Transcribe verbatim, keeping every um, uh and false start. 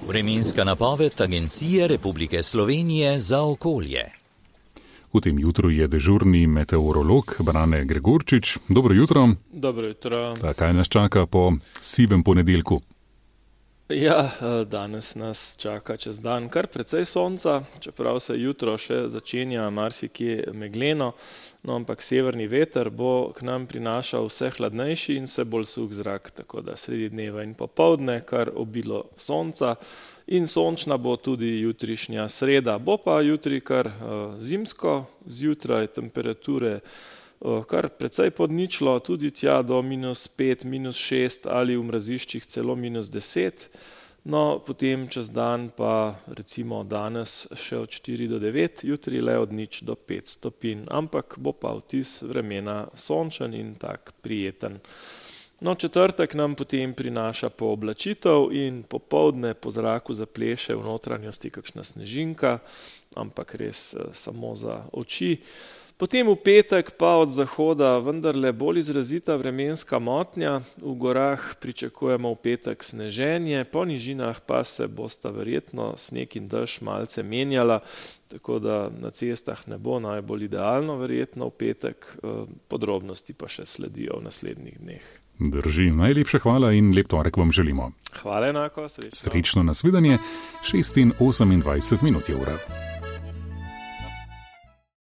Vremenska napoved Agencije Republike Slovenije za okolje. V tem jutru je dežurni meteorolog Brane Gregorčič. Dobro jutro. Dobro jutro. Pa kaj nas čaka po sivem ponedeljku? Ja, danes nas čaka čez dan kar precej sonca, čeprav se jutro še začenja marsikje megleno, no ampak severni veter bo k nam prinašal vse hladnejši in vse bolj suh zrak, tako da sredi dneva in popoldne kar obilo sonca in sončna bo tudi jutrišnja sreda. Bo pa jutri kar zimsko, zjutraj temperature kar precej pod ničlo, tudi tja do minus pet, minus šest ali v mraziščih celo minus deset. No, potem čez dan pa recimo danes še od štiri do devet, jutri le od nič do pet stopinj, ampak bo pa vtis vremena sončen in tak prijeten. No, četrtek nam potem prinaša pooblačitev in popoldne po zraku zapleše v notranjosti kakšna snežinka, ampak res samo za oči. Potem v petek pa od zahoda vendarle bolj izrazita vremenska motnja, v gorah pričakujemo v petek sneženje, po nižinah pa se bosta verjetno sneg in dež malce menjala, tako da na cestah ne bo najbolj idealno verjetno v petek, podrobnosti pa še sledijo v naslednjih dneh. Drži, najlepša hvala in lep torek vam želimo. Hvala enako, srečno. Srečno nasvidenje, šest in osemindvajset minut je ura.